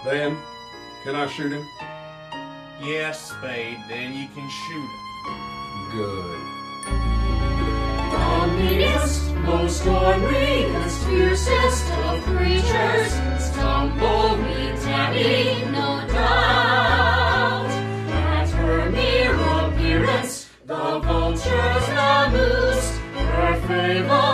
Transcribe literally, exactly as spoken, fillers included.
Then, can I shoot him? Yes, Spade, then you can shoot him. Good. The meanest, most orneriest, fiercest of creatures, tumbleweed Tabby, no doubt. At her mere appearance, the vultures, the moose, her favorite